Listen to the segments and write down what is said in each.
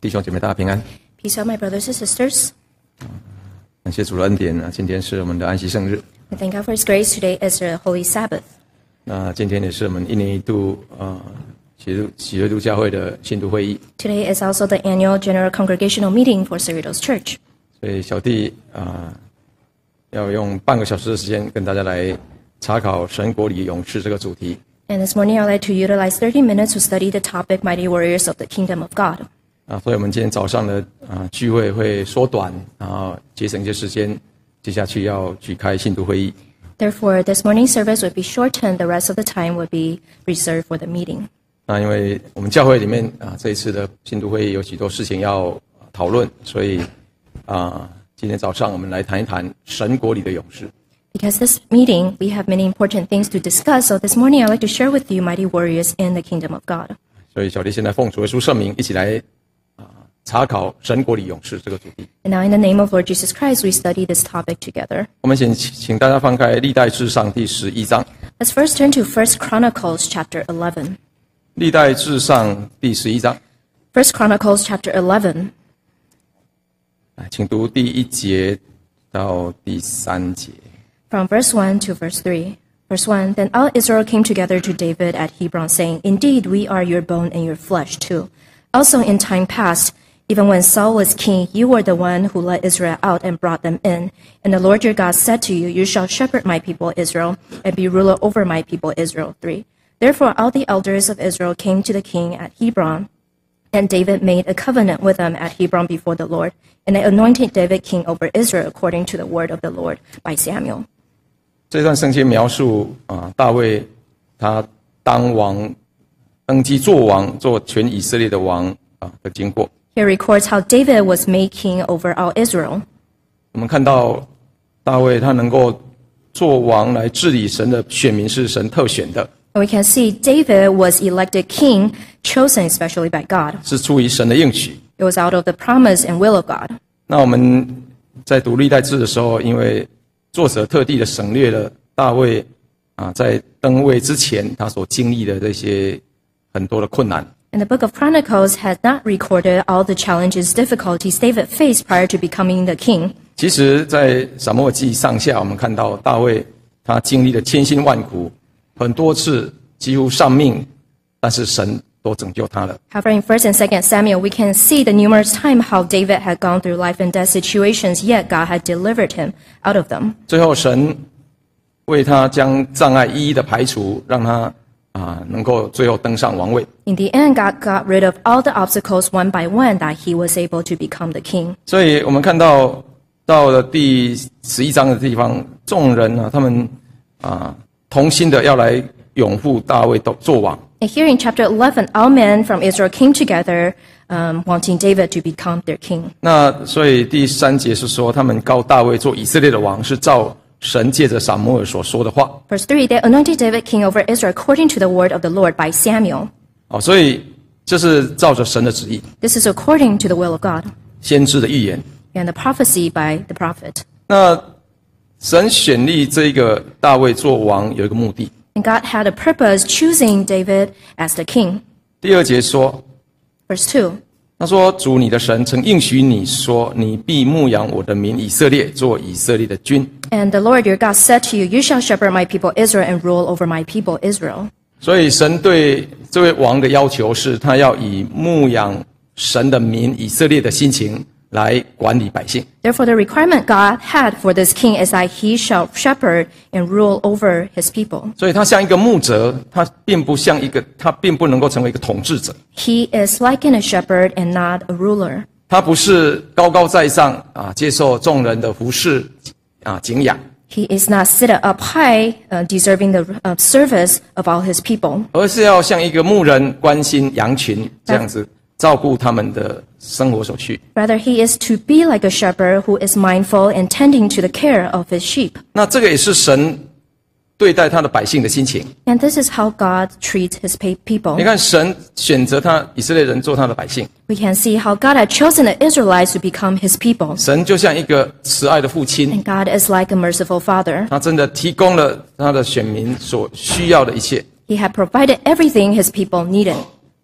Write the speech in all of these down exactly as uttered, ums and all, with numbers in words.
弟兄姐妹大家平安。 Peace out, my brothers and sisters. 感谢主的恩典啊，今天是我们的安息圣日。 We thank God for His grace. Today is the Holy Sabbath. 那今天也是我们一年一度啊喜乐喜乐都教会的信徒会议。 Today is also the annual general congregational meeting for Cerritos Church. 所以小弟啊要用半个小时的时间跟大家来查考神国里勇士这个主题。 And this morning I'd like to utilize thirty minutes to study the topic Mighty Warriors of the Kingdom of God. 啊，所以我们今天早上的啊聚会会缩短，然后节省一些时间，接下去要举开信徒会议。 Therefore, this morning's service would be shortened. The rest of the time would be reserved for the meeting. 那因为我们教会里面啊这一次的信徒会议有许多事情要讨论，所以啊今天早上我们来谈一谈神国里的勇士。 Because this meeting, we have many important things to discuss. So this morning I'd like to share with you Mighty Warriors in the Kingdom of God. 所以小弟现在奉主耶稣圣名，一起来啊查考神国里勇士这个主题。 And now in the name of Lord Jesus Christ, we study this topic together. 我们先请大家翻开历代志上第十一章。 Let's first turn to First Chronicles chapter eleven. 历代志上第十一章， First Chronicles chapter eleven, 来请读第一节到第三节。 from verse one to verse three. Verse one, Then all Israel came together to David at Hebron, saying, Indeed, we are your bone and your flesh too. Also in time past, even when Saul was king, you were the one who led Israel out and brought them in. And the Lord your God said to you, You shall shepherd my people Israel, and be ruler over my people Israel. three. Therefore all the elders of Israel came to the king at Hebron, and David made a covenant with them at Hebron before the Lord. And they anointed David king over Israel according to the word of the Lord by Samuel. 这段圣经描述啊，大卫他当王、登基做王、做全以色列的王啊的经过。 Here records how David was made king over all Israel. 我们看到大卫他能够做王来治理神的选民是神特选的， And we can see David was elected king, chosen especially by God. 是出于神的应许。 It was out of the promise and will of God. 那我们在读历代志的时候，因为作者特地的省略了大卫啊在登位之前他所经历的这些很多的困难。 And the book of Chronicles has not recorded all the challenges, difficulties David faced prior to becoming the king. 其实，在撒母耳记上下，我们看到大卫他经历了千辛万苦，很多次几乎丧命，但是神都拯救他了。 However, in First and Second Samuel, we can see the numerous times how David had gone through life and death situations, yet God had delivered him out of them. 最后，神为他将障碍一一的排除，让他啊能够最后登上王位。 In the end, God got rid of all the obstacles one by one that he was able to become the king. 所以我们看到到了第十一章的地方，众人啊，他们啊同心的要来拥护大卫做王。 And here in chapter eleven, all men from Israel came together, um, wanting David to become their king. 那所以第三节是说，他们膏大卫做以色列的王，是照神借着撒母耳所说的话。 Verse three, they anointed David king over Israel according to the word of the Lord by Samuel. 哦，所以这是照着神的旨意， This is according to the will of God 先知的预言。 and the prophecy by the prophet. 那神选立这个大卫做王有一个目的。 And God had a purpose choosing David as the king. 第二节说， Verse two, 他说：“主你的神曾应许你说，你必牧养我的民以色列，做以色列的君。” and the Lord your God said to you, You shall shepherd my people Israel and rule over my people Israel. 所以神对这位王的要求是，他要以牧养神的民以色列的心情来管理百姓。 Therefore, the requirement God had for this king is that he shall shepherd and rule over his people. 所以他像一个牧者，他并不像一个，他并不能够成为一个统治者。 He is like a shepherd and not a ruler. 他不是高高在上啊，接受众人的服侍啊敬仰， He is not seated up high, uh, deserving the uh, service of all his people. 而是要像一个牧人关心羊群这样子照顾他们的生活所需。 Rather, he is to be like a shepherd who is mindful and tending to the care of his sheep. 那这个也是神对待他的百姓的心情。 And this is how God treats his pa- people. 你看，神选择他以色列人做他的百姓， We can see how God had chosen the Israelites to become his people. 神就像一个慈爱的父亲， And God is like a merciful father. 他真的提供了他的选民所需要的一切。 He had provided everything his people needed.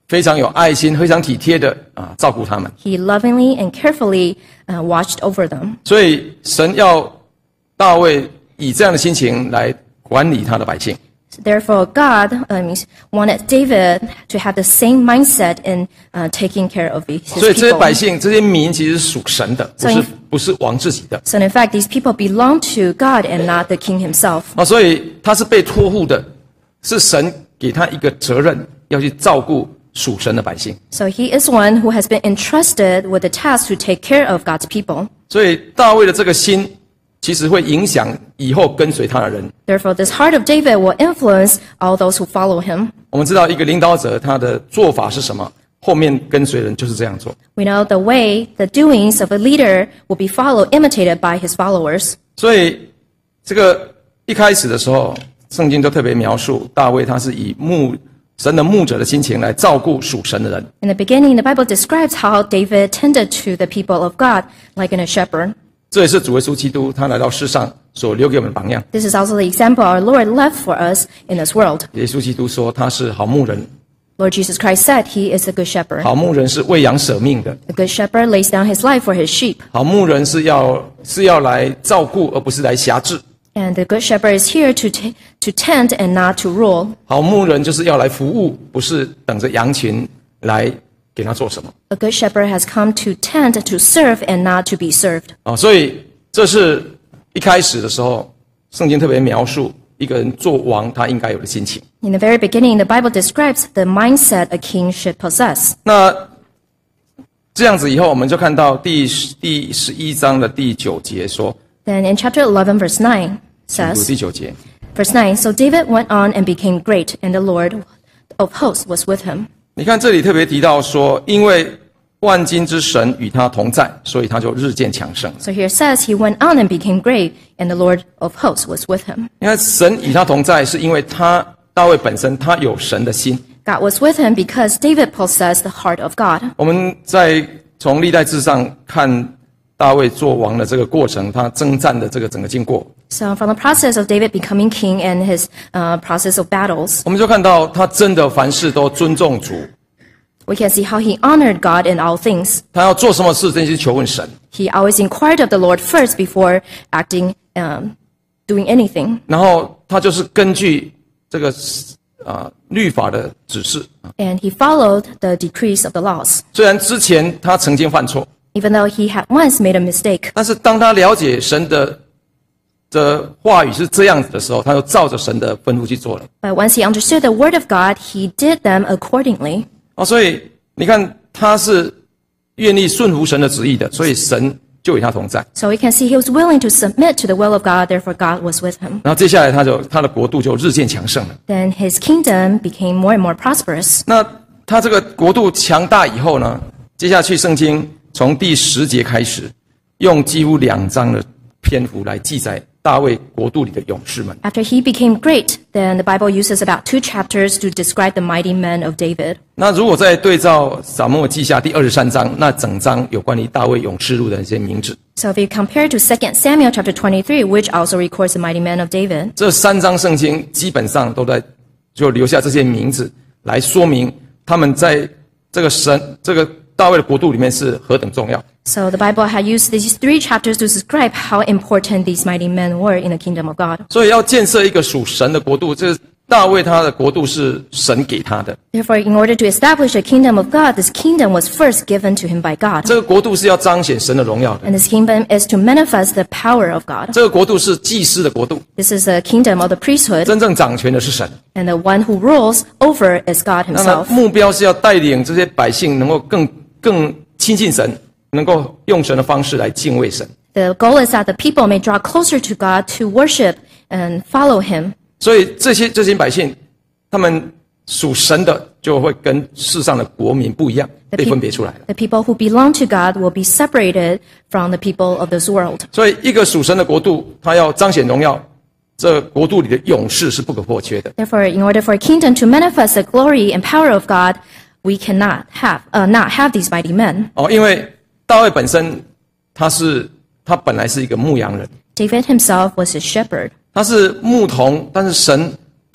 非常有爱心、非常体贴的啊照顾他们。 He lovingly and carefully uh, watched over them. 所以神要大卫以这样的心情来管理他的百姓。 Therefore, God um, wanted David to have the same mindset in uh, taking care of his 所以这些 people. 百姓、这些民其实是属神的，不 So 是 in- 不是王自己的 So in fact, these people belong to God and not the king himself. 啊。所以他是被托付的，是神给他一个责任，要去照顾属神的百姓。 So he is one who has been entrusted with the task to take care of God's people. 所以大卫的这个心，其实会影响以后跟随他的人。 Therefore, this heart of David will influence all those who follow him. 我们知道一个领导者他的做法是什么，后面跟随人就是这样做。 We know the way, the doings of a leader will be followed, imitated by his followers. 所以这个一开始的时候，圣经就特别描述大卫他是以牧神的牧者的心情来照顾属神的人。 In the beginning, the Bible describes how David tended to the people of God like in a shepherd. 这也是主耶稣基督他来到世上所留给我们的榜样。 This is also the example our Lord left for us in this world. 耶稣基督说他是好牧人， Lord Jesus Christ said he is a good shepherd. 好牧人是为羊舍命的， A good shepherd lays down his life for his sheep. 好牧人是要是要来照顾，而不是来辖制。 And the good shepherd is here to, t- to tend and not to rule. 好牧人就是要来服务，不是等着羊群来给他做什么 A good shepherd has come to tend, to serve, and not to be served. 啊。所以这是一开始的时候，圣经特别描述一个人做王他应该有的心情。 In the very beginning, the Bible describes the mindset a king should possess. 那这样子以后，我们就看到第十第十一章的第九节说， Then in chapter eleven, verse nine 读 says, 第九节， verse nine, So David went on and became great, and the Lord of hosts was with him. 你看这里特别提到说，因为万金之神与他同在，所以他就日渐强盛。 So here it says he went on and became great, and the Lord of hosts was with him. 你看神与他同在，是因为他大卫本身他有神的心。 God was with him because David possessed the heart of God. 我们在从历代志上看大卫做王的这个过程，他征战的这个整个经过， So from the process of David becoming king and his uh, process of battles, 我们就看到他真的凡事都尊重主， we can see how he honored God in all things. 他要做什么事，真是求问神。 He always inquired of the Lord first before acting, um, doing anything. 然后他就是根据这个啊、律法的指示， And he followed the decrees of the laws. 虽然之前他曾经犯错， Even though he had once made a mistake, 但是当他了解神的的话语是这样子的时候，他就照着神的吩咐去做了。 but once he understood the word of God, he did them accordingly. 啊，所以你看他是愿意顺服神的旨意的，所以神就与他同在。 So we can see he was willing to submit to the will of God, therefore God was with him. 然后接下来他就他的国度就日渐强盛了。 Then his kingdom became more and more prosperous. 那他这个国度强大以后呢，接下去圣经从第十节开始，用几乎两章的篇幅来记载大卫国度里的勇士们。 After he became great, then the Bible uses about two chapters to describe the mighty men of David. 那如果再对照撒母耳记下第二十三章，那整章有关于大卫勇士录的一些名字。 So if you compare to Second Samuel chapter twenty-three, which also records the mighty men of David, 这三章圣经基本上都在就留下这些名字，来说明他们在这个神这个大卫的国度里面是何等重要。 so the Bible had used these three chapters to describe how important these mighty men were in the kingdom of God. 所以要建设一个属神的国度，这是大卫他的国度是神给他的。 Therefore, in order to establish a kingdom of God, this kingdom was first given to him by God. 这个国度是要彰显神的荣耀的， And this kingdom is to manifest the power of God. 这个国度是祭司的国度， This is the kingdom of the priesthood, 真正掌权的是神。 and the one who rules over is God 那么 himself. 目标是要带领这些百姓能够更更亲近神，能够用神的方式来敬畏神。 The goal is that the people may draw closer to God to worship and follow him. 所以这些这些百姓，他们属神的就会跟世上的国民不一样， The 被 peop- 分别出来了。 The people who belong to God will be separated from the people of this world. 所以一个属神的国度，它要彰显荣耀，这国度里的勇士是不可或缺的。 Therefore, in order for a kingdom to manifest the glory and power of God, we cannot have uh, not have these mighty men. 哦，因为大卫本身他是他本来是一个牧羊人， David himself was a shepherd. 他是牧童，但是神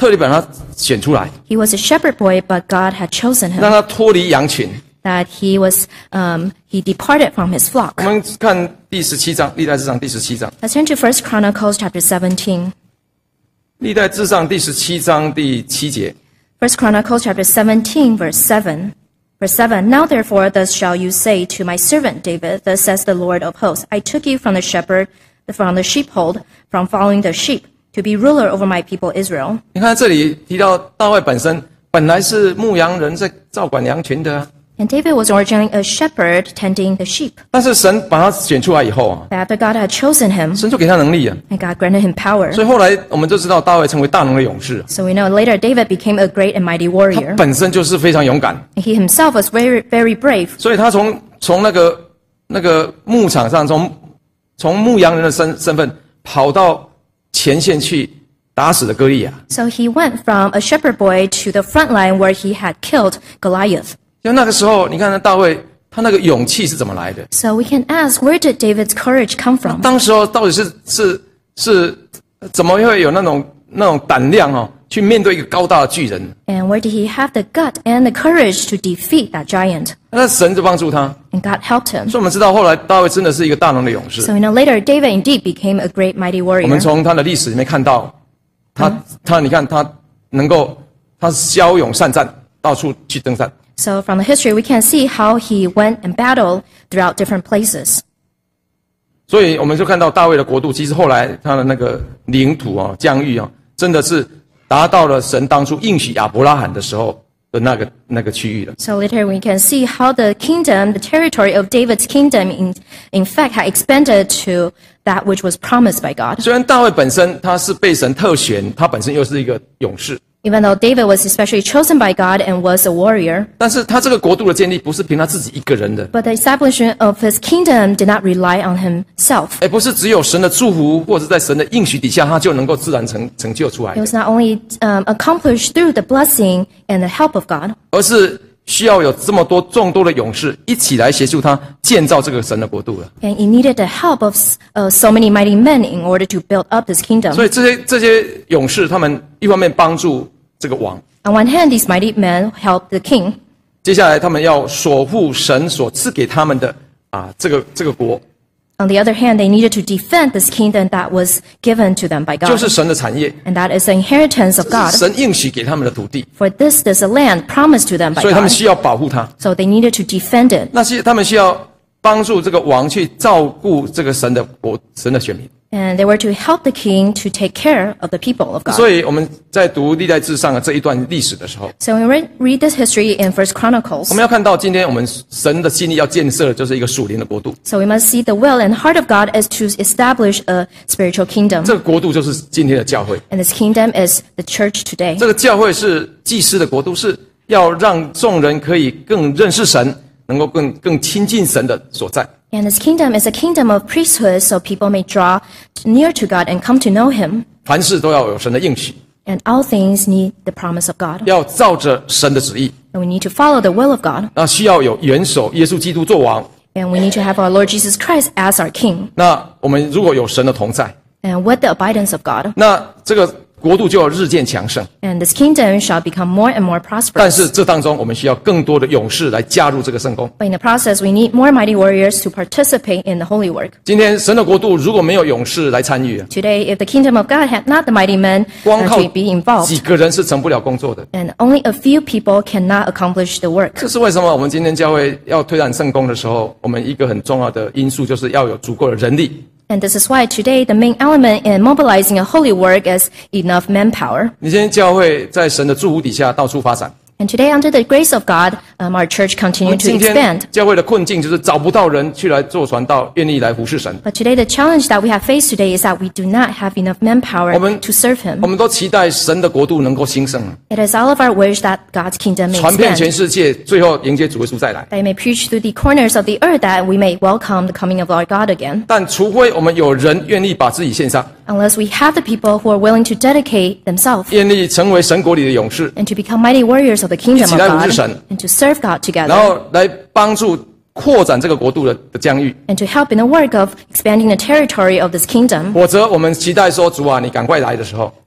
特地把他选出来， He was a shepherd boy, but God had chosen 让 him, 他脱离羊群。 that he was, um, he departed from his flock. 我们看第十七章，历代志上第十七章， Let's turn to First Chronicles chapter seventeen. 历代志上第十七章第七节。 First Chronicles chapter seventeen, verse seven. Verse seven, Now therefore thus shall you say to my servant David, Thus says the Lord of hosts, I took you from the shepherd, from the sheepfold, from following the sheep, to be ruler over my people Israel. 你看这里提到大卫本身本来是牧羊人，在照管羊群的啊， And David was originally a shepherd tending the sheep. 但是神把他选出来以后啊， But after God had chosen him, 神就给他能力啊， and God granted him power. 所以后来我们就知道大卫成为大能的勇士， So we know later David became a great and mighty 他 warrior. 本身就是非常勇敢， And he himself was very, very brave. 所以他从从那个那个牧场上，从从牧羊人的身身份跑到前线去打死了歌利亚。 So he went from a shepherd boy to the front line where he had killed Goliath. 就那个时候，你看那大卫，他那个勇气是怎么来的？ So we can ask, where did David's courage come from? 当时候到底是是是怎么会有那种那种胆量哦，去面对一个高大的巨人？ And where did he have the gut and the courage to defeat that giant? 那神就帮助他， And God helped him. 所以我们知道后来大卫真的是一个大能的勇士。 So we know later David indeed became a great mighty 我们 warrior. 从他的历史里面看到，他他你看他能够他骁勇善战，到处去征战。 So from the history, we can see how he went and battled throughout different places. 所以我们就看到大卫的国度，其实后来他的那个领土啊、疆域啊，真的是达到了神当初应许亚伯拉罕的时候的那个那个区域了。 So later we can see how the kingdom, the territory of David's kingdom, in, in fact, had expanded to that which was promised by God. 虽然大卫本身他是被神特选，他本身又是一个勇士， Even though David was especially chosen by God and was a warrior, 但是他这个国度的建立不是凭他自己一个人的， but the establishment of his kingdom did not rely on himself. 而不是只有神的祝福或者在神的应许底下，他就能够自然成成就出来 It 的， was not only um, accomplished through the blessing and the help of God, 而是需要有这么多众多的勇士一起来协助他建造这个神的国度了。 and he needed the help of uh, so many mighty men in order to build up this kingdom. 所以这些这些勇士，他们一方面帮助这个王， On one hand, these mighty men helped the king. 接下来他们要守护神所赐给他们的啊这个这个国， On the other hand, they needed to defend this kingdom that was given to them by 就 God. 是神的产业， And that is the inheritance of 这 God. 是神应许给他们的土地， For this is a land promised to them by 所以他们 God. 需要保护它。 So they needed to defend it. 那些他们需要帮助这个王去照顾这个神的国、神的选民。 And they were to help the king to take care of the people of God. 所以我们在读历代志上的这一段历史的时候， So when we read, read this history in First 我 Chronicles, 们要看到今天我们神的心意要建设的就是一个属灵的国度， so we must see the will and heart of God is to establish a spiritual kingdom. 这个国度就是今天的教会。 And this kingdom is the church today. 这个教会是祭司的国度，是要让众人可以更认识神，能够更更亲近神的所在。 And this kingdom is a kingdom of priesthood, so people may draw near to God and come to know him. 凡事都要有神的应许， And all things need the promise of God. 要照着神的旨意。 And we need to follow the will of God. 那需要有元首耶稣基督做王。 And we need to have our Lord Jesus Christ as our king. 那我们如果有神的同在， And with the abidance of God. 那这个国度就要日渐强盛。 And this kingdom shall become more and more 但 prosperous. 是这当中，我们需要更多的勇士来加入这个圣工。 But in the process, we need more mighty warriors to participate in the holy work. 今天神的国度如果没有勇士来参与， Today, if the kingdom of God had not the mighty men 光 uh, 靠 to be involved, 几个人是成不了工作的。 and only a few people cannot accomplish the work. 这是为什么我们今天教会要推展圣工的时候，我们一个很重要的因素就是要有足够的人力。 And this is why today the main element in mobilizing a holy work is enough manpower. 你今天教会在神的祝福底下到处发展。 And today, under the grace of God, um, our church 我 continued 们 to 今 expand. 天教会的困境就是找不到人去来做传道，愿意来服侍神。 But today, the challenge that we have faced today is that we do not have enough manpower 我们- to serve 我 Him. 们都期待神的国度能够兴盛， It is all of our wish that God's kingdom may 传遍全 expand, 世界，最后迎接主耶稣再来。 that He may preach through the corners of the earth, that we may welcome the coming of our God again. 但除非我们有人愿意把自己献上， Unless we have the people who are willing to dedicate themselves 愿意成为神国里的勇士， and to become mighty warriors of the kingdom of 一起来服侍 God 神。 and to serve God 然 together 后来帮助扩展这个国度的的疆域。 and to help in the work of expanding the territory of this kingdom. 否则，我们期待说主啊，你赶快来的时候，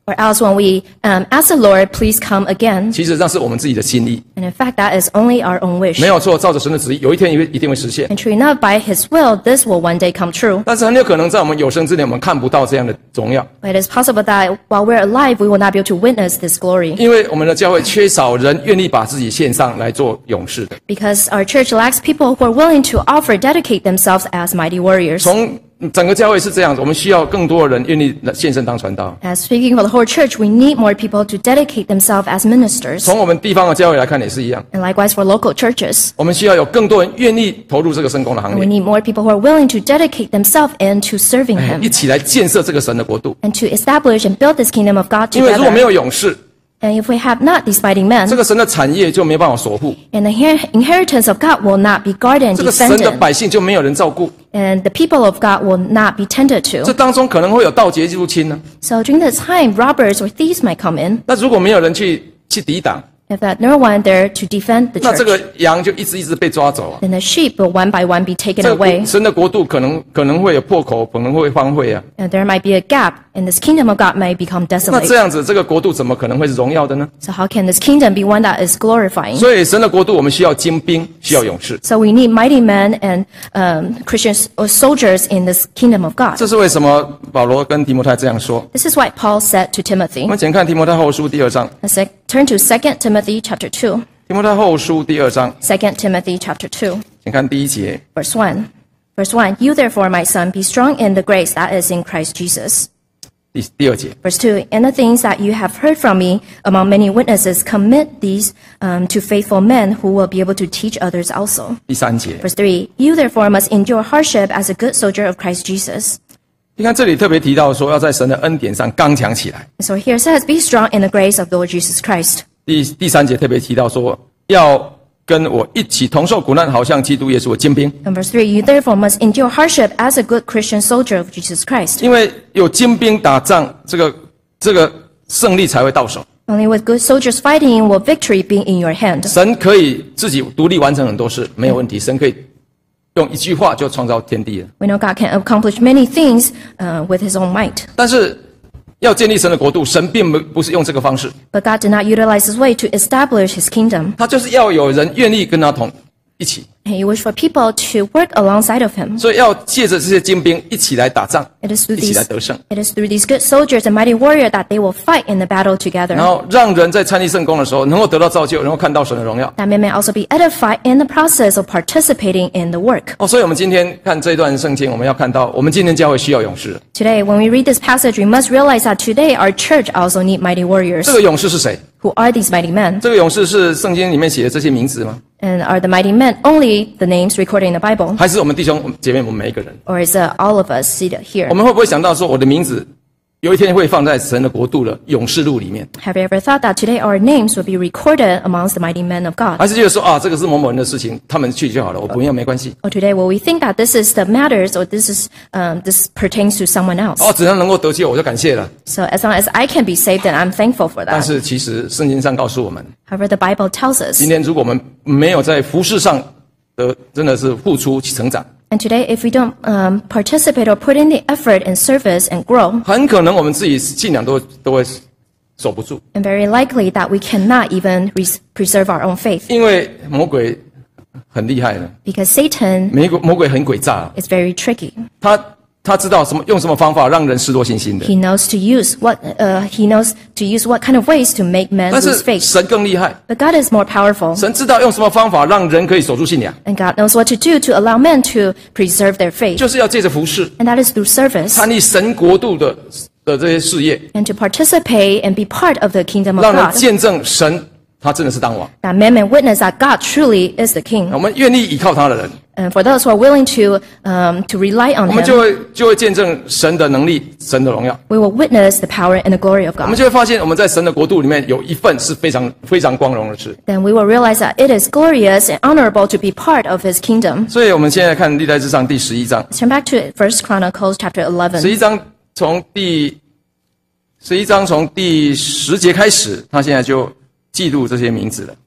Or else when we um, ask the Lord, please come again. 其实那是我们自己的心意， And in fact, that is only our own wish. 没有错，照着神的旨意，有一天一一定会实现。 And true enough, by His will, this will one day come true. 但是很有可能在我们有生之年，我们看不到这样的荣耀， But it is possible that while we're alive, we will not be able to witness this glory. 因为我们的教会缺少人愿意把自己献上来做勇士的。 Because our church lacks people who are willing to offer, dedicate themselves as mighty warriors. 从整个教会是这样子，我们需要更多的人愿意献身当传道。 As speaking for the whole church, we need more people to dedicate themselves as ministers. 从我们地方的教会来看也是一样， And likewise for local churches. 我们需要有更多人愿意投入这个圣工的行 And we 列， need more people who are willing to dedicate themselves into serving 一 Him 起来建设这个神的国度。 and to establish and build this kingdom of God 因为如果没 together. 有勇士， And if we have not these mighty men, 这个神的产业就没办法守护， and the her- inheritance of God will not be guarded and 这个神的 defended, 百姓就没有人照顾。 and the people of God will not be tended 这 to. 当中可能会有盗劫入侵呢。 So during this time, robbers or thieves might come in. 那如果没有人去去抵挡， If that no one there to defend the 那这 church, 个羊就一只一只被抓走啊。 then the sheep will one by one be taken 这个 away, 神的国度可能可能会有破口，可能会荒废啊。 and there might be a gap, and this kingdom of God may become 那 desolate. 这样子，这个国度怎么可能会是荣耀的呢？ So how can this kingdom be one that is glorifying? 所以神的国度，我们需要精兵，需要勇士。 So we need mighty men and um, Christians or soldiers in this kingdom of God. 这是为什么保罗跟提摩太这样说。 This is what Paul said to 我 Timothy. 们请看提摩太后书第二章， Let's like, turn to Second Timothy chapter two. 提摩太后书第二章， Second Timothy chapter two, 请看第一节。 verse one. Verse one, you therefore, my son, be strong in the grace that is in Christ Jesus. 第第二节， Verse two, and the things that you have heard from me among many witnesses, commit these um, to faithful men who will be able to teach others also. 第三节。 Verse three, you therefore must endure hardship as a good soldier of Christ Jesus. 你看这里特别提到说，要在神的恩典上刚强起来。 So here it says, be strong in the grace of the Lord Jesus Christ. 第第三节特别提到说，要跟我一起同受苦难，好像基督耶稣的精兵。 And verse three, you therefore must endure hardship as a good Christian soldier of Jesus Christ. 因为有精兵打仗，这个这个胜利才会到手。 Only with good soldiers fighting will victory be in your hand. 神可以自己独立完成很多事，没有问题。神可以用一句话就创造天地了。 We know God can accomplish many things uh, with His own might. 但是要建立神的国度，神并不不是用这个方式， But God did not utilize His way to establish His kingdom. 他就是要有人愿意跟他同一起， He wished for people to work alongside of Him. 所以要借着这些精兵一起来打仗， It is through 一起 these, 来得胜， it is through these good soldiers and mighty warrior that they will fight in the battle 然 together. 后让人在参与圣工的时候能够得到造就，能够看到神的荣耀。 That men may also be edified in the process of participating in the work. 哦，所以我们今天看这一段圣经，我们要看到，我们今天教会需要勇士。 Today, when we read this passage, we must realize that today our church also need mighty warriors. 这个勇士是谁？ Who are these mighty men? 这个勇士是圣经里面写的这些名字吗？ And are the mighty men only the names recorded in the Bible? 还是我们弟兄姐妹我们每一个人？ Or is it all of us seated here? 我们会不会想到说，我的名字有一天会放在神的国度的勇士录里面？ Have you ever thought that today our names will be recorded amongst the mighty men of God? 还是觉得说啊，这个是某某人的事情，他们去就好了，我不要没关系。 Or today will we think that this is the matters or this is um, this pertains to someone else? 哦，只要能够得救，我就感谢了。 So as long as I can be saved, then I'm thankful for 但 that. 是其实圣经上告诉我们， However, the Bible tells us, 今天如果我们没有在服事上的真的是付出成长， and today if we don't um, participate or put in the effort in service and grow, 很可能我们自己信仰都都会守不住， and very likely that we cannot even res- preserve our own faith, 因为魔鬼很厉害的， because Satan 魔鬼魔鬼很诡诈， is very tricky. 他他知道什么用什么方法让人失落信心的， He knows to use what uh, he knows to use what kind of ways to make men 但 lose 是 faith. 神更厉害， But God is more powerful, 神知道用什么方法让人可以守住信仰， and God knows what to do to allow men to preserve their faith, 就是要借着服事 and that is through service 参与神国度的的这些事业， and to participate and be part of the kingdom of 让人 God. 见证神他真的是当王。 That men may witness that God truly is the King. 我们愿意依靠他的人， And for those who are willing to um, to rely on 我们就 Him, 会就会见证神的能力、神的荣耀。 we will witness the power and the glory of 我们 God. 就会发现，我们在神的国度里面有一份是非常非常光荣的事。 Then we will realize that it is glorious and honorable to be part of His kingdom. 所以，我们现在看历代志上第十一章， Let's turn back to First Chronicles chapter 十 eleven. 一章从第十一章从第十节开始，他现在就记录这些名字了。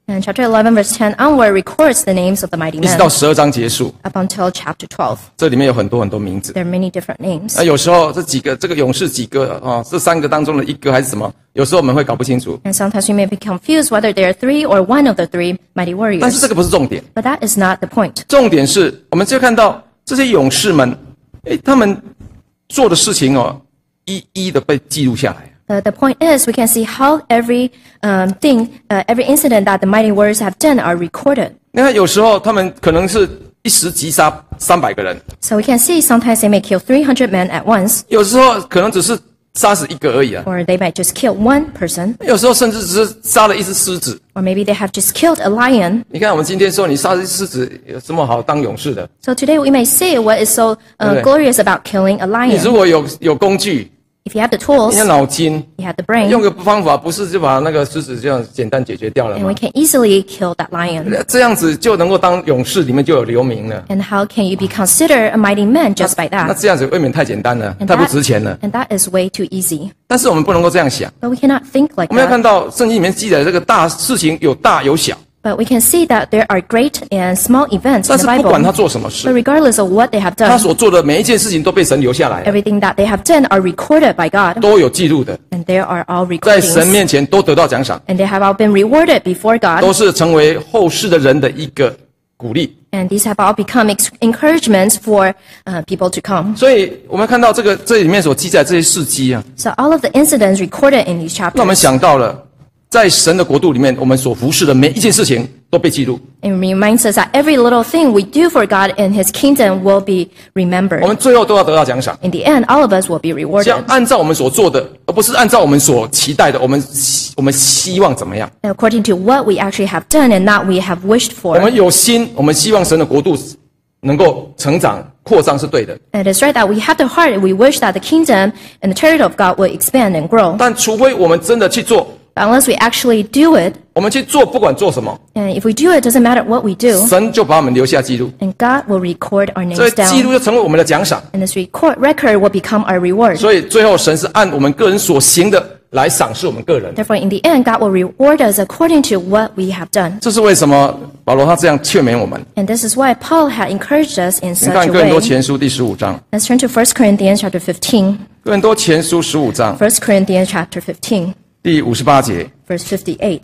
And chapter eleven, verse ten onward records the names of the mighty 一直 men 到十二章结束， up until chapter twelve. 这里面有很多很多名字。 There are many different names. 那有时候这几个这个勇士几个啊，这三个当中的一个还是什么？有时候我们会搞不清楚。 And sometimes we may be confused whether there are three or one of the three mighty 但是 warriors. 这个不是重点， But that is not the point. 重点是我们就看到这些勇士们，诶，他们做的事情哦，一一的被记录下来。 Uh, the point is, we can see how every um, thing, uh, every incident that the mighty warriors have done are recorded. 你看，有时候他们可能是一时击杀三百个人， So we can see sometimes they may kill three hundred men at once, 有时候可能只是杀死一个而已啊， or they might just kill one person, 有时候甚至只是杀了一只狮子。 or maybe they have just killed a lion. 你看，我们今天说你杀一只狮子有什么好当勇士的？ So today we may say what is so uh, Okay. glorious about killing a 你如 lion. 果有有工具， If you have the tools, 你有脑筋， you have the brain, 用个方法，不是就把那个狮子这样简单解决掉了 and 吗 we？can easily kill that lion. 这样子就能够当勇士，里面就有留名了。 And how can you be considered a mighty man just by 那 that? 这样子未免太简单了， And 太不 that, 值钱了。 and that is way too easy. 但是我们不能够这样想， But we cannot think like 我们要 that. 看到圣经里面记载这个大事情有大有小， But we can see that there are great and small events in 但 the 是不管他 Bible. 做什么 But 事， regardless of what they have 他 done, 所做的每一件事情都被神留下来了， everything that they have done are recorded by God, 都有记录的， and there are all 在神 recordings, 面前都得到奖赏， and they have all been rewarded before 都 God, 是成为后世的人的一个鼓励。 and these have all become ex- encouragements for uh, people to come. 所以我们看到这个这里面所记载这些事迹啊， So all of the incidents recorded in these 让我们 chapters, 想到了在神的国度里面，我们所服侍的每一件事情都被记录。 it reminds us that every little thing we do for God in His kingdom will be 我 remembered. 们最后都要得到奖赏， In the end, all of us will be 这样 rewarded 按照我们所做的，而不是按照我们所期待的，我们希我们希望怎么样？ according to what we actually have done and not we have wished 我 for. 们有心，我们希望神的国度能够成长扩张是对的， It is right that we have the heart and we wish that the kingdom and the territory of God will expand and grow. 但除非我们真的去做， But unless we actually do it, 我们去做，不管做什么， and if we do it, it doesn't matter what we do, 神就把我们留下记录， and God will record our 所以 names 记录 down. 就成为我们的奖赏。 And this record record will become our reward. 所以最后神是按我们个人所行的来赏识我们个人。 Therefore, in the end, God will reward us according to what we have done. 这是为什么保罗他这样劝勉我们？ And this is why Paul had encouraged us in 你 such 看 a 哥林多 way. 前书第十五章， Let's turn to First Corinthians chapter fifteen. 哥林多前书十五章 First Corinthians chapter fifteen, 第五十八节。 verse fifty-eight.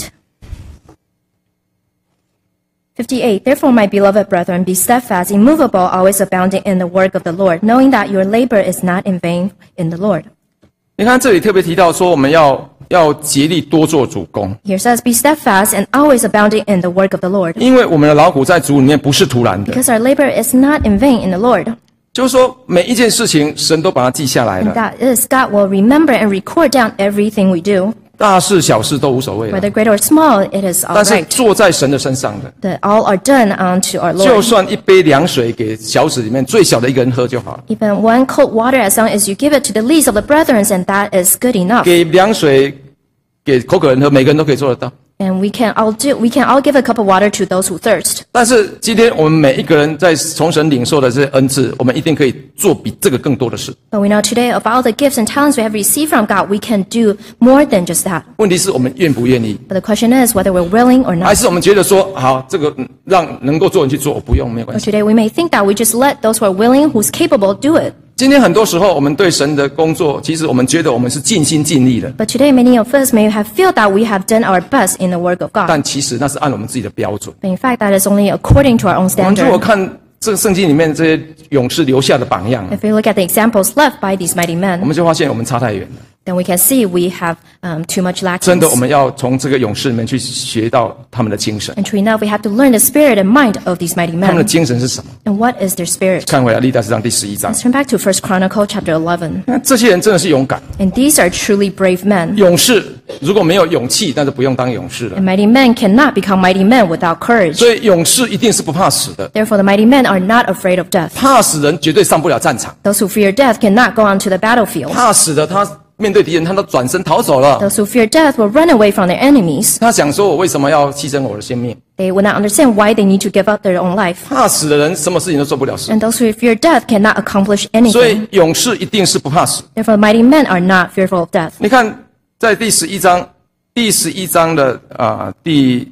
fifty-eight. Therefore, my beloved brethren, be steadfast, immovable, always abounding in the work of the Lord, knowing that your labor is not in vain in the Lord. 你看这里特别提到说，我们要要竭力多做主工， Here says, be steadfast and always abounding in the work of the Lord, 因为我们的劳苦在主里面不是徒然的。 because our labor is not in vain in the Lord. 就是说，每一件事情神都把它记下来 And 了， that is, God will remember and record down everything we do, 大事小事都无所谓了。 whether great or small, it is all 但是 right. 做在神的身上的， That all are done unto our 就 Lord. 算一杯凉水给小子里面最小的一个人喝就好了。 Even one cold water, as long as you give it to the least of the brethren, and that is good enough. 给凉水给口渴人喝，每个人都可以做得到。 And we can all do, we can all give a cup of water to those who thirst. 但是今天我们每一个人在从神领受的这些恩赐，我们一定可以做比这个更多的事。 But we know today of all the gifts and talents we have received from God, we can do more than just that. 问题是我们愿不愿意， But the question is whether we're willing or 还 not. 是我们觉得说，好，这个嗯让能够做人去做，我不用没有关 Or 系。 today we may think that we just let those who are willing, who's capable, do it. 今天很多时候，我们对神的工作，其实我们觉得我们是尽心尽力的， But today many of us may have felt that we have done our best in the work of God. 但其实那是按我们自己的标准。 But in fact, that is only according to our own 我们如果 standard. 看这个圣经里面这些勇士留下的榜样， If we look at the examples left by these mighty 我 men, 们就发现我们差太远了。 then we can see we have um, too much 真的，我 lacking. 们要从这个勇士里面去学到他们的精神。 And true enough, we have to learn the spirit and mind of these mighty 他们的 men. 精神是什么？ And what is their spirit? 看回来历代志上第十一章， Let's turn back to First Chronicle chapter eleven. 那这些人真的是勇敢。 And these are truly brave men. 勇士如果没有勇气，那就不用当勇士了 And。mighty men cannot become mighty men without courage. 所以勇士一定是不怕死的， Therefore, the mighty men are not afraid of death. 怕死人绝对上不了战场， Those who fear death cannot go onto the battlefield. 怕死的他面对敌人，他都转身逃走了。 Those who fear death will run away from their enemies. 他想说：“我为什么要牺牲我的性命 They will not understand why they need to give up their own life.？” 怕死的人什么事情都做不了事， And those who fear death cannot accomplish 所以 anything. 勇士一定是不怕死。 Therefore, mighty men are not fearful of death. 你看，在第十一章，第十一章的啊、第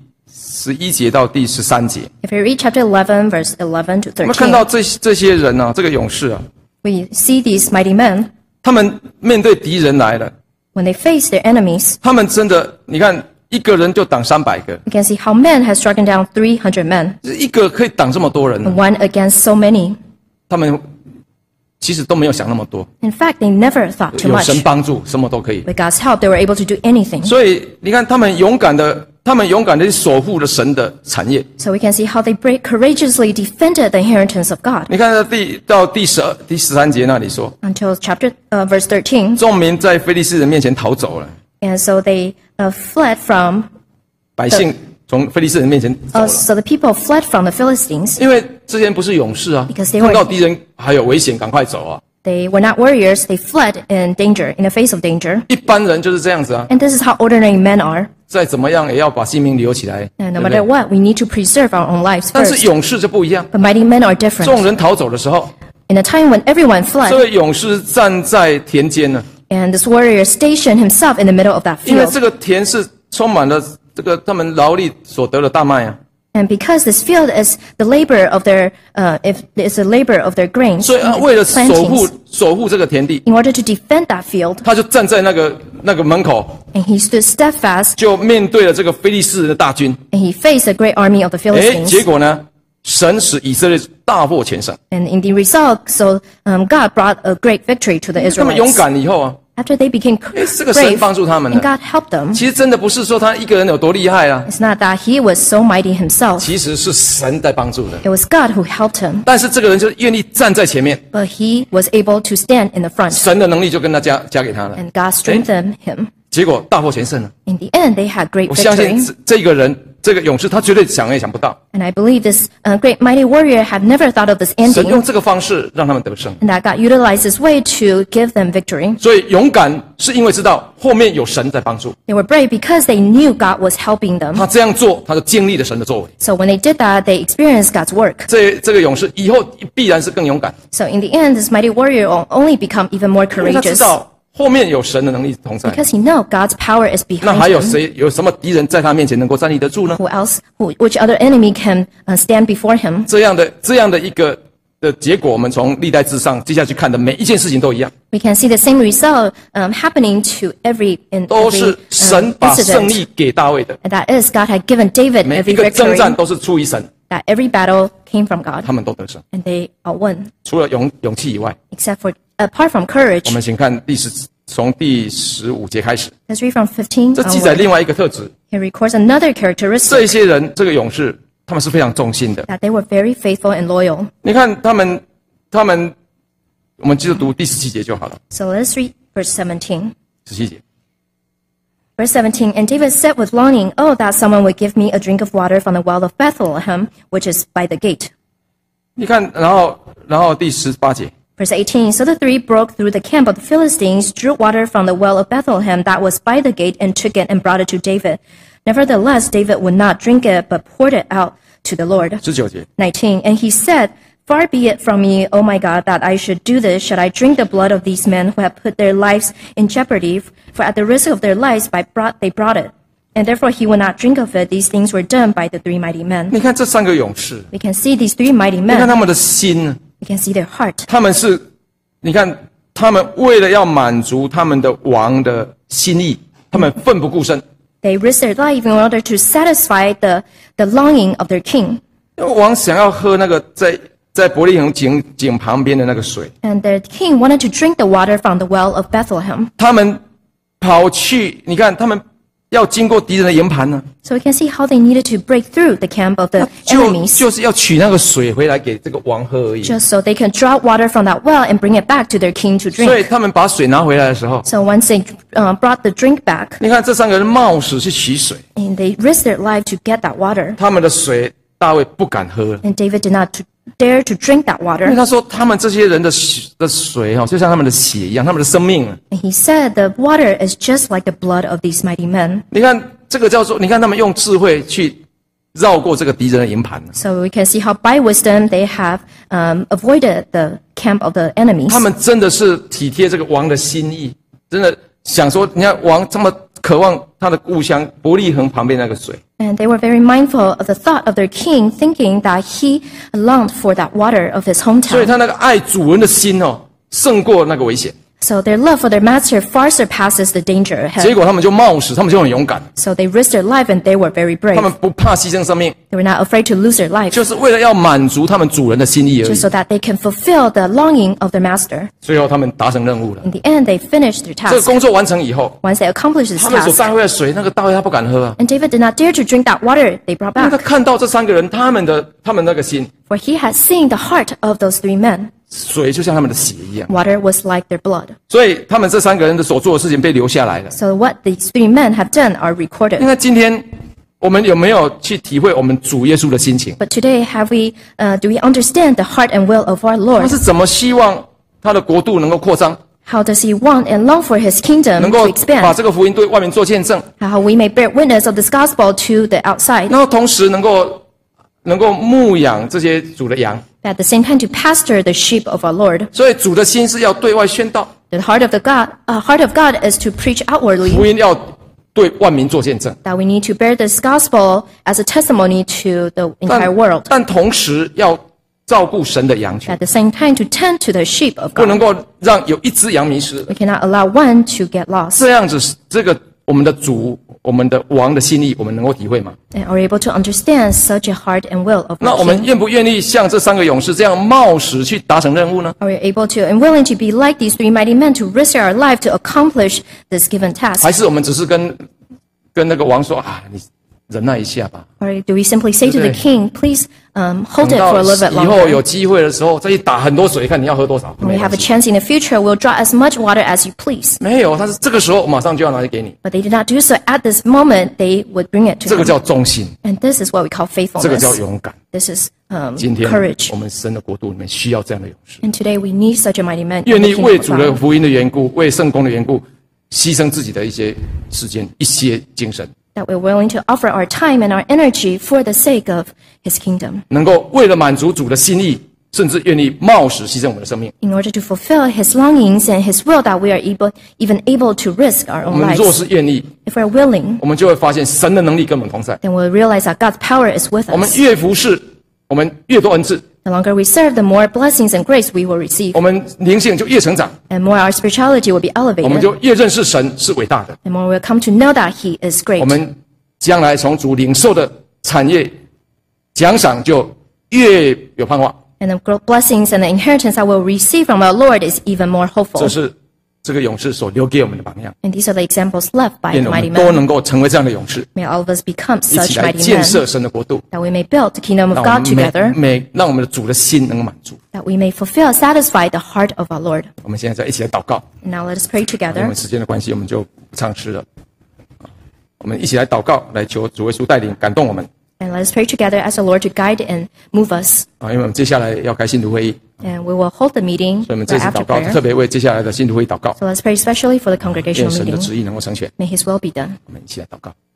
十一节到第十三节， If you read chapter eleven, verse eleven to 我们看到 thirteen, 这这些人啊，这个勇士啊， we see these mighty men, 他们面对敌人来了， when they face their enemies, 他们真的，你看一个人就挡三百个， we can see how men have struck down three hundred men, 一个可以挡这么多人， one against so many. 他们其实都没有想那么多， In fact, they never thought too 有 much. 神帮助，什么都可以。 With God's help, they were able to do anything. 所以你看，他们勇敢的，他们勇敢的守护了神的产业。 So we can see how they bra- courageously defended the inheritance of God. 你看到第到第十二、第十三节那里说， Until chapter uh, verse thirteen, 众民在非利士人面前逃走了， and so they uh, fled from. 百姓从非利士人面前走 Uh, 了， so the people fled from the Philistines. 因为这些人不是勇士啊 Because they，were- 碰到敌人还有危险，赶快走啊！ They were not warriors. They fled in danger, in the face of danger. 一般人就是这样子啊， And this is how ordinary men are. 再怎么样也要把性命留起来， And 对 no 不 matter 对？ what, we need to preserve our own lives 但是 first. 勇士就不一样， But mighty men are 众 different. 人逃走的时候， In a time when everyone 这 fled, 位勇士站在田间呢， and this warrior stationed himself in the middle of that 因为 field. 这个田是充满了这个他们劳力所得的大麦啊。 And because this field is the labor of their, uh, if it's the labor of their grains, 所以啊，为了守护 plantings, 守护这个田地， in order to defend that field, 他就站在那个那个门口， and he stood steadfast, 就面对了这个非利士人的大军。 and he faced the great army of the 哎， Philistines. 结果呢，神使以色列大获全胜。 And in the result, so um, God brought a great victory to the 他们勇 Israelites. 敢以后啊， After they became 哎，这个神 brave, 帮助他们 and 了。 God helped them. 其实真的不是说他一个人有多厉害啊， It's not that he was so mighty himself. 其实是神在帮助的。 It was God who helped him. 但是这个人就愿意站在前面， But he was able to stand in the front. 神的能力就跟他加加给他了。 And God strengthened him. 结果大获全胜了。 In the end, they had great 我相信 victory. 这这个人，这个勇士，他绝对想也想不到， And I believe this uh, great mighty warrior had never thought of this 神用 ending. 这个方式让他们得胜。 And that God utilized this way to give them victory. 所以勇敢是因为知道后面有神在帮助， They were brave because they knew God was helping them. 他这样做，他就经历了神的作为。 So when they did that, they experienced God's work. 这这个勇士以后必然是更勇敢， So in the end, this mighty warrior will only become even more 因为他知 courageous 道后面有神的能力同在。 because he know God's power is 那 behind 还有 him. 谁有什么敌人在他面前能够站立得住呢？ Who else? Who, which other enemy can uh, stand before him? 这样的这样的一个的结果，我们从历代志上接下去看的每一件事情都一样， We can see the same result um, happening to every in 都 every 是 um, 神把胜 incident. 利给大卫的。 And that is God had given David 每 every 一个征 victory. 战都是出于神， That every battle came from God, 他们都得胜。 and they all won, 除了勇勇气以外， except for apart from 我 courage. 们请看第十从第十五节开始， Let's read from fifteen 这记载 onward. 另外一个特质。 It records another characteristic 这些人，这个勇士，他们是非常忠心的。 that they were very faithful and loyal. 你看他们，他们，我们就读第十七节就好了。 So let's read verse seventeen. 十七节， Verse seventeen, and David said with longing, Oh, that someone would give me a drink of water from the well of Bethlehem, which is by the gate. 你看，然后，然后第十八节， Verse eighteen, so the three broke through the camp of the Philistines, drew water from the well of Bethlehem that was by the gate, and took it and brought it to David. Nevertheless, David would not drink it, but poured it out to the Lord. 十九节， nineteen, and he said, Far be it from me, O my God, that I should do this. Should I drink the blood of these men who have put their lives in jeopardy? For at the risk of their lives, by brought, they brought it. And therefore he would not drink of it. These things were done by the three mighty men. 你看这三个勇士， We can see these three mighty 你看 men. 他们的心呢？ We can see their heart. 他们是，你看他们为了要满足他们的王的心意，他们奋不顾身。 They risked their life in order to satisfy the, the longing of their king. 因为王想要喝那个在在伯利恒井井旁边的那个水， And the king wanted to drink the water from the well of Bethlehem. 他们跑去，你看他们要经过敌人的营盘呢， So we can see how they needed to break through the camp of the 就 enemies 就是要取那个水回来给这个王喝而已。 just so they can draw water from that well and bring it back to their king to 所 drink. 以他们把水拿回来的时候， So once they uh, brought the drink back, 你看这三个人冒死去取水， and they risked their life to get that water, 他们的水大卫不敢喝了， and David did not t- dare to drink that 因为 water. 他说他们这些人的血的水哈，就像他们的血一样，他们的生命啊。 And he said the water is just like the blood of these mighty men. 你看这个叫做，你看他们用智慧去绕过这个敌人的营盘， So we can see how by wisdom they have um, avoided the camp of the enemies. 他们真的是体贴这个王的心意，真的想说，你看王这么渴望他的故乡伯利恒旁边那个水。 And they were very mindful of the thought of their king, thinking that he longed for that water of his 所以 hometown. 他那个爱主人的心哦，胜过那个危险。 So their love for their master far surpasses the danger 结 ahead. 果他们就冒死，他们就很勇敢， So they risked their life and they were very 他 brave. 们不怕牺牲生命， They were not afraid to lose their life 就是为了要满足他们主人的心意而 just 已。 so that they can fulfill the longing of their master. 最后他们达成任务了。 In the end, they finished their 这个 task. 工作完成以后， Once they accomplished this 他们所 task, 带回来的水，那个大卫他不敢喝啊， and David did not dare to drink that water they brought 因为他 back, 看到这三个人他们的他们那个心， for he had seen the heart of those three men. 水就像他们的血一样， Water was like their blood. 所以他们这三个人的所做的事情被留下来了。 So what these three men have done are recorded. 那今天我们有没有去体会我们主耶稣的心情？ But today, have we, uh, do we understand the heart and will of our 他 Lord? 是怎么希望他的国度能够扩张， How does he want and long for his kingdom 能 to 够把 expand? 这个福音对外面做见证， How we may bear witness of this gospel to the outside, 然后同时能够能够牧养这些主的羊。 at the same time to pastor the sheep of our Lord. 所以主的心是要对外宣道， The heart of the God, uh, heart of God is to preach 福 outwardly, 音要对万民做见证。 that we need to bear this gospel as a testimony to the 但 entire world. 但同时要照顾神的羊群， At the same time to tend to the sheep of 不能 God. 够让有一只羊迷失。 We cannot allow one to get lost. 这样子，这个我们的主、我们的王的心意，我们能够体会吗？ And are we able to understand such a heart and will of 那 our 我们 King? 愿不愿意像这三个勇士这样冒死去达成任务呢？ Are we able to and willing to be like these three mighty men to risk our life to accomplish this given task? 还是我们只是跟跟那个王说啊，你忍耐一下吧， Or do we simply say to the 对不对？ king, please um, hold 等 it 到 for a little bit 以后有 longer? 机会的时候再去打很多水，看你要喝多少。 When 没 we have 关 a 系 chance in the future, we'll draw as much water as you please. 没有，他是这个时候马上就要拿去给你， But they did not do so at this moment, they would bring it 这 to 个 him. 叫忠心， And this is what we call 这个叫 faithfulness. 勇敢。 This is um, 今天 courage. 我们神的国度里面需要这样的勇士， And today we need such a mighty man. in 愿 the 意 kingdom 为 of 主的 God, 福音的缘故，为圣公的缘故，牺牲自己的一些时间、一些精神， that we're willing to offer our time and our energy for the sake of his kingdom, 能够为了满足主的心意，甚至愿意冒死牺牲我们的生命。 in order to fulfill his longings and his will, that we are able, even able to risk our 我 own 们若 lives. 是愿意， If we're willing, 我们就会发现神的能力跟我们同在。 then we'll realize that God's power is with 我们 us. 越服侍，我们越多恩赐， The longer we serve, the more blessings and grace we will receive, 我们灵性就越成长， and more our spirituality will be 我们 elevated, 就越认识神是伟大的。 and more we'll come to know that he is 我 great. 们将来从主领受的产业奖赏就越有盼望。 And the gro- blessings and the inheritance that we'll receive from our Lord is even more 这 hopeful. 是这个勇士所留给我们的榜样。 And these are the examples left by 愿 the 我 mighty 们都 men. 能够成为这样的勇士， May all of us become 一 such 起来 mighty 建设 men, 神的国度， that we may build the kingdom of 让我 God 们每 together, 每让我们的主的心能够满足。 that we may fulfill, satisfy the heart of our Lord. 我们现在再一起来祷告。 And now let us pray 因 together. 为时间的关系，我们就不唱诗了。我们一起来祷告，来求主耶稣带领感动我们 And let us pray together as the Lord to guide and move us. 啊！因为我们接下来要开信徒会议， And we will hold the meeting 所以我们这 right 次 after 祷告 prayer. 特别为接下来的信徒会议祷告， So let's pray especially for the 愿 congregational 神的 meeting. 旨意能够成全。 May His will be done. 我们一起来祷告。